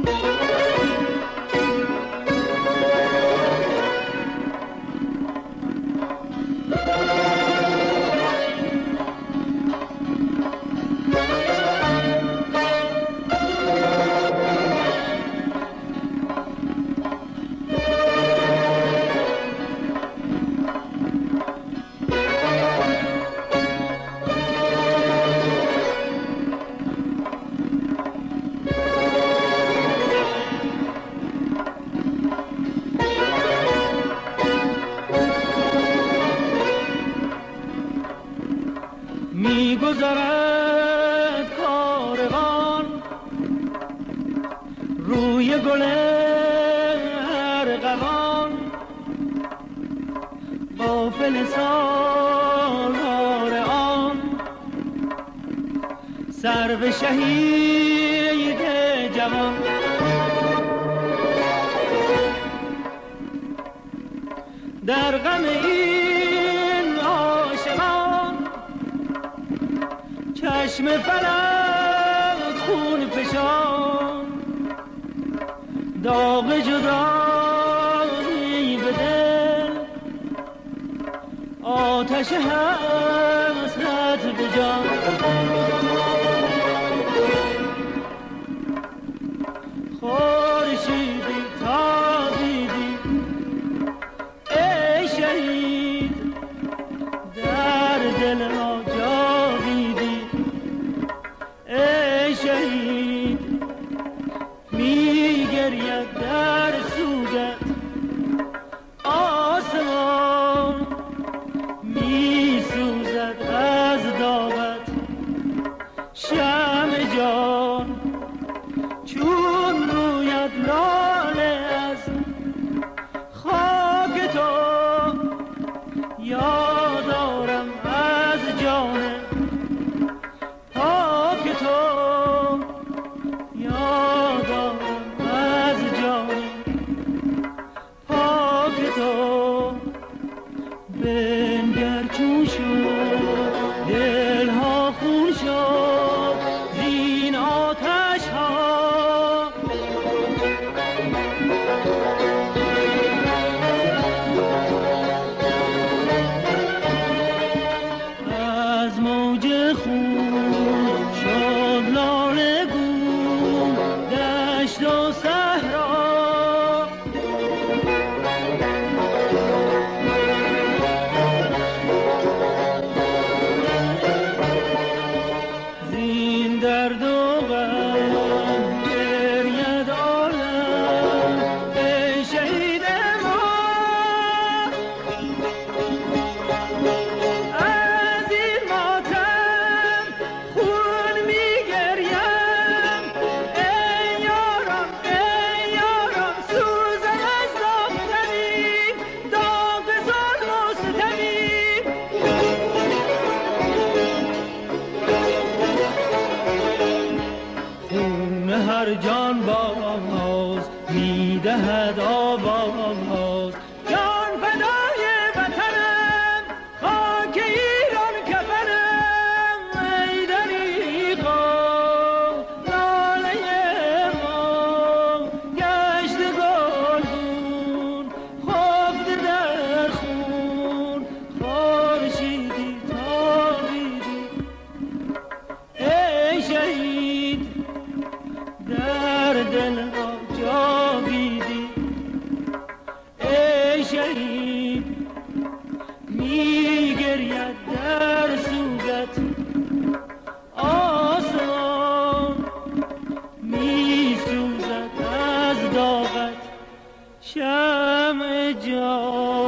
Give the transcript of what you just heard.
می‌گذرد کاروان روی گل ارغوان، غافل سالار آن سرو شهید جوان. در غم این عاشقان چشم فلک خون فشان، داغ جدایی به دل، آتش حسرت به جان. خورشیدی تابیدی ای شهید، در دل ما جاویدی ای شهید. میگرید در سوگت آسمان، میسوزد از داغت شمع جان. چون روید لاله از خاک تو، یادارم از جان پاک تو، یادارم از جان پاک تو. بنگر چون شد دلها خون شد زین آتش ها، از موج خون شد لاله گون دشت و صحرا. زین درد و غم گرید عالم ای شهید ما، از این ماتم خون میگریم ای یارم سوزم از داغ دمی، داغ ظلم و ستمی. خون هر جان باز میدهد آواز، جان فدای وطنم خاک ایران کفنم. ای دریغا لاله ما گشت گلگون خفته در خون. خورشیدی تابیدی ای شهید، در دل ما جاویدی ای شهید. میگرید در سوگت آسمان، میسوزد از داغت شمع جان.